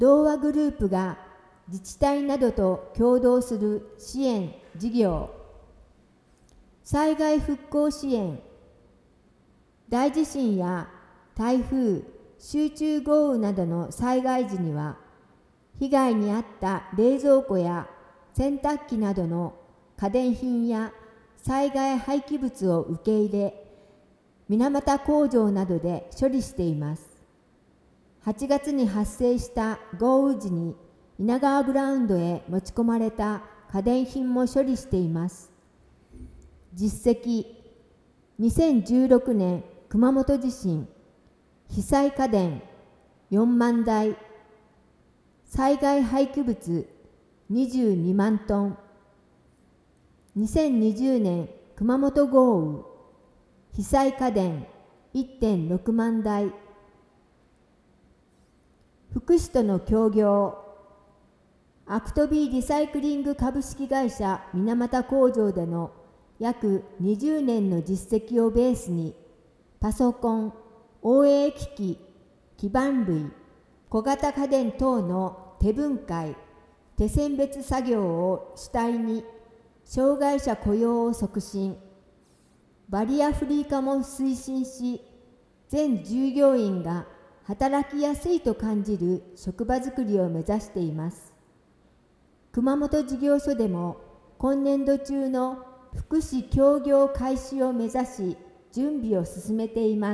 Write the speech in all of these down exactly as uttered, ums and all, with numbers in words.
同和グループが自治体などと共同する支援事業、災害復興支援、大地震や台風、集中豪雨などの災害時には、被害に遭った冷蔵庫や洗濯機などの家電品や災害廃棄物を受け入れ、水俣工場などで処理しています。はちがつに発生した豪雨時に稲川グラウンドへ持ち込まれた家電品も処理しています。実績、にせんじゅうろくねん熊本地震、被災家電よんまんだい、災害廃棄物にじゅうにまんトン、にせんにじゅうねん熊本豪雨、被災家電 いってんろくまんだい、福祉との協業、アクトビーリサイクリング株式会社水俣工場での約にじゅうねんの実績をベースに、パソコン、応援機器、基板類、小型家電等の手分解、手選別作業を主体に、障害者雇用を促進、バリアフリー化も推進し、全従業員が働きやすいと感じる職場づくりを目指しています。熊本事業所でも今年度中の福祉協業開始を目指し、準備を進めています。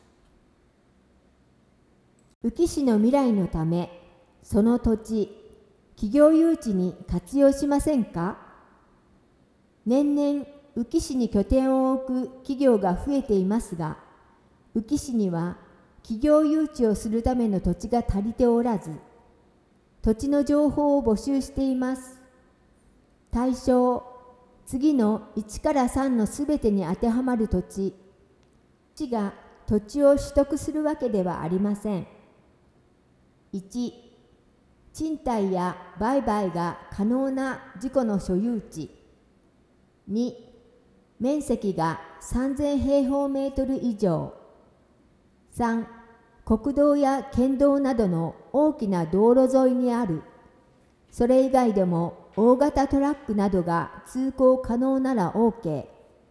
宇城市の未来のため、その土地、企業誘致に活用しませんか？年々、宇城市に拠点を置く企業が増えていますが、宇城市には企業誘致をするための土地が足りておらず、土地の情報を募集しています。対象、次のいちからさんのすべてに当てはまる土地、市が土地を取得するわけではありません。いち、賃貸や売買が可能な自己の所有地。に、面積がさんぜんへいほうメートル以上。さん、国道や県道などの大きな道路沿いにある。それ以外でも大型トラックなどが通行可能なら OK。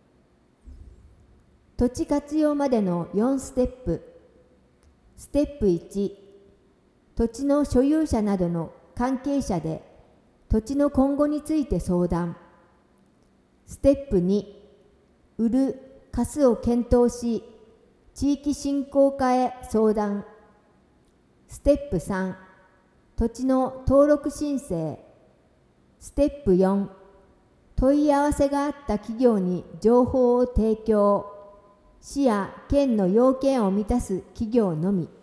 土地活用までのよんステップ。ステップいち、土地の所有者などの関係者で土地の今後について相談。ステップに、売る、貸すを検討し、地域振興課へ相談。ステップさん、土地の登録申請。ステップよん、問い合わせがあった企業に情報を提供。市や県の要件を満たす企業のみ。